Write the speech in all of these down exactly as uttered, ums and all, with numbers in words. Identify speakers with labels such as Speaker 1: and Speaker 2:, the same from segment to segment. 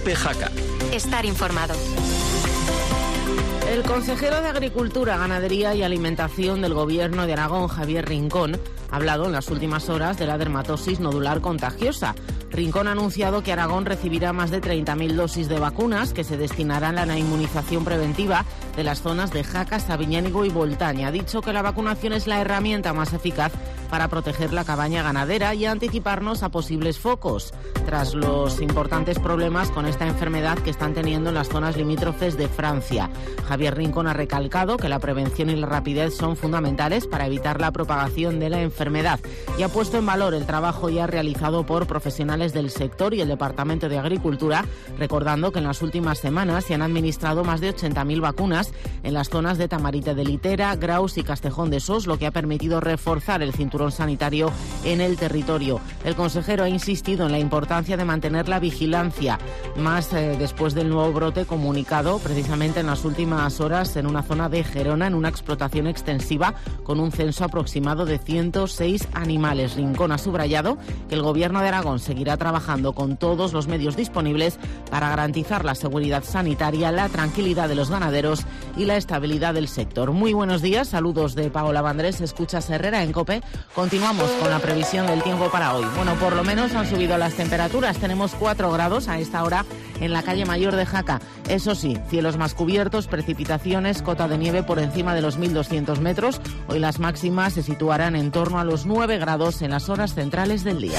Speaker 1: COPE Jaca.
Speaker 2: Estar informado.
Speaker 3: El consejero de Agricultura, Ganadería y Alimentación del Gobierno de Aragón, Javier Rincón, ha hablado en las últimas horas de la dermatosis nodular contagiosa. Rincón ha anunciado que Aragón recibirá más de treinta mil dosis de vacunas que se destinarán a la inmunización preventiva de las zonas de Jaca, Sabiñánigo y Boltaña. Ha dicho que la vacunación es la herramienta más eficaz para proteger la cabaña ganadera y anticiparnos a posibles focos, tras los importantes problemas con esta enfermedad que están teniendo en las zonas limítrofes de Francia. Javier Rincón ha recalcado que la prevención y la rapidez son fundamentales para evitar la propagación de la enfermedad y ha puesto en valor el trabajo ya realizado por profesionales del sector y el Departamento de Agricultura, recordando que en las últimas semanas se han administrado más de ochenta mil vacunas en las zonas de Tamarite de Litera, Graus y Castejón de Sos, lo que ha permitido reforzar el cinturón sanitario en el territorio. El consejero ha insistido en la importancia de mantener la vigilancia, más eh, después del nuevo brote comunicado precisamente en las últimas horas en una zona de Gerona, en una explotación extensiva con un censo aproximado de ciento seis animales. Rincón ha subrayado que el Gobierno de Aragón seguirá trabajando con todos los medios disponibles para garantizar la seguridad sanitaria, la tranquilidad de los ganaderos y la estabilidad del sector. Muy buenos días, saludos de Paola Vandrés, escuchas Herrera en COPE. Continuamos con la previsión del tiempo para hoy. Bueno, por lo menos han subido las temperaturas. Tenemos cuatro grados a esta hora en la calle Mayor de Jaca. Eso sí, cielos más cubiertos, precipitaciones, cota de nieve por encima de los mil doscientos metros. Hoy las máximas se situarán en torno a los nueve grados en las horas centrales del día.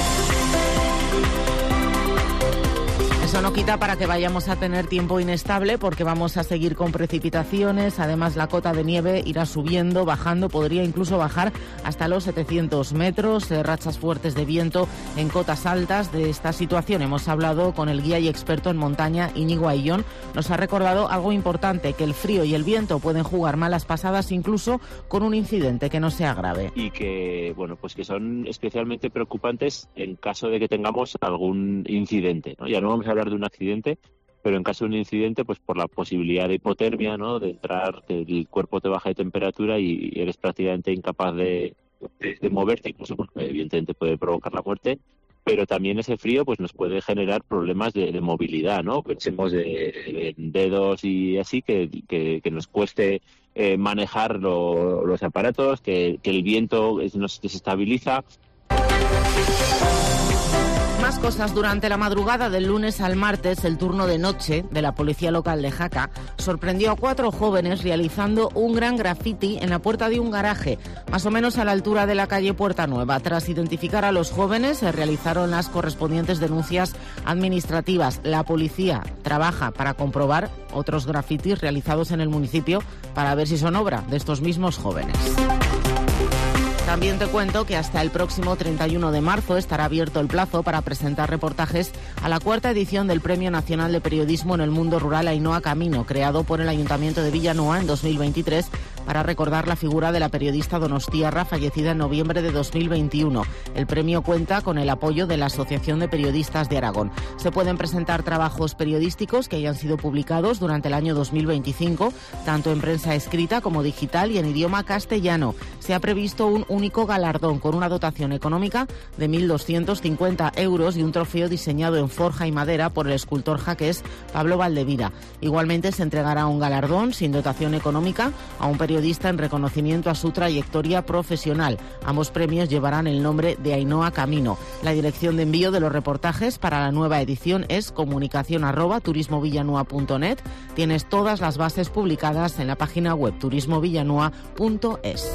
Speaker 3: Eso no quita para que vayamos a tener tiempo inestable porque vamos a seguir con precipitaciones. Además, la cota de nieve irá subiendo, bajando, podría incluso bajar hasta los setecientos metros. Eh, rachas fuertes de viento en cotas altas. De esta situación hemos hablado con el guía y experto en montaña, Íñigo Ayllón. Nos ha recordado algo importante, que el frío y el viento pueden jugar malas pasadas incluso con un incidente que no sea grave.
Speaker 4: Y que, bueno, pues que son especialmente preocupantes en caso de que tengamos algún incidente, ¿no? Ya no vamos a hablar de un accidente, pero en caso de un incidente, pues por la posibilidad de hipotermia, ¿no? De entrar, que el cuerpo te baja de temperatura y eres prácticamente incapaz de, de, de moverte, incluso porque evidentemente puede provocar la muerte, pero también ese frío pues nos puede generar problemas de, de movilidad, ¿no? Pensemos de, de dedos y así, que, que, que nos cueste eh, manejar lo, los aparatos, que, que el viento nos desestabiliza.
Speaker 3: Más cosas. Durante la madrugada del lunes al martes, el turno de noche de la policía local de Jaca sorprendió a cuatro jóvenes realizando un gran graffiti en la puerta de un garaje, más o menos a la altura de la calle Puerta Nueva. Tras identificar a los jóvenes, se realizaron las correspondientes denuncias administrativas. La policía trabaja para comprobar otros grafitis realizados en el municipio para ver si son obra de estos mismos jóvenes. También te cuento que hasta el próximo treinta y uno de marzo estará abierto el plazo para presentar reportajes a la cuarta edición del Premio Nacional de Periodismo en el Mundo Rural Ainhoa Camino, creado por el Ayuntamiento de Villanueva en dos mil veintitrés para recordar la figura de la periodista donostiarra fallecida en noviembre de dos mil veintiuno. El premio cuenta con el apoyo de la Asociación de Periodistas de Aragón. Se pueden presentar trabajos periodísticos que hayan sido publicados durante el año dos mil veinticinco, tanto en prensa escrita como digital y en idioma castellano. Se ha previsto un único galardón con una dotación económica de mil doscientos cincuenta euros y un trofeo diseñado en forja y madera por el escultor jaqués Pablo Valdevira. Igualmente se entregará un galardón sin dotación económica a un periodista en reconocimiento a su trayectoria profesional. Ambos premios llevarán el nombre de Ainhoa Camino. La dirección de envío de los reportajes para la nueva edición es comunicación arroba turismovillanua punto net. Tienes todas las bases publicadas en la página web turismovillanua punto es.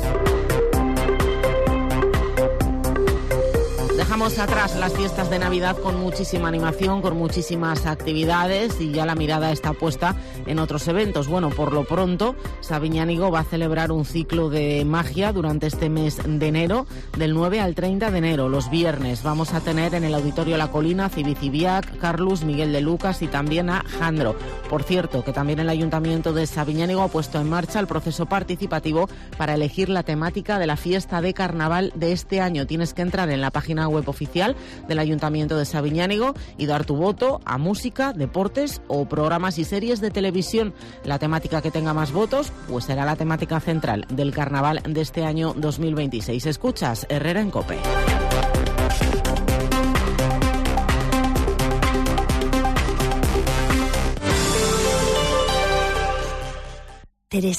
Speaker 3: Dejamos atrás las fiestas de Navidad con muchísima animación, con muchísimas actividades y ya la mirada está puesta en otros eventos. Bueno, por lo pronto, Sabiñánigo va a celebrar un ciclo de magia durante este mes de enero, del nueve al treinta de enero, los viernes. Vamos a tener en el Auditorio La Colina a Cibicibiac, Carlos, Miguel de Lucas y también a Jandro. Por cierto, que también el Ayuntamiento de Sabiñánigo ha puesto en marcha el proceso participativo para elegir la temática de la fiesta de carnaval de este año. Tienes que entrar en la página web oficial del Ayuntamiento de Sabiñánigo y dar tu voto a música, deportes o programas y series de televisión. La temática que tenga más votos pues será la temática central del carnaval de este año dos mil veintiséis. Escuchas Herrera en COPE.
Speaker 1: Teresa.